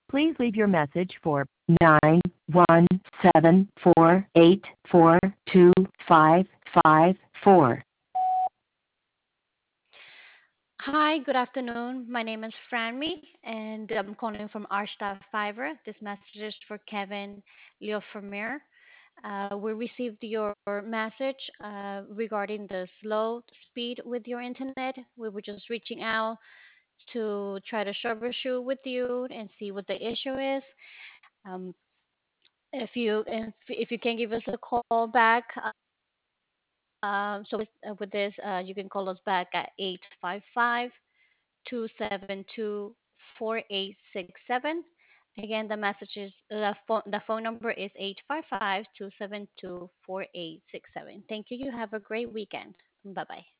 Please leave your message for 91748425554. Hi, good afternoon. My name is Franmy, and I'm calling from Arshta Fiverr. This message is for Kevin Leo Vermeer. We received your message regarding the slow speed with your internet. We were just reaching out to try to troubleshoot with you and see what the issue is. Um, if you can give us a call back, with this, you can call us back at 855-272-4867. Again, the phone number is 855-272-4867. Thank you. You have a great weekend. Bye bye.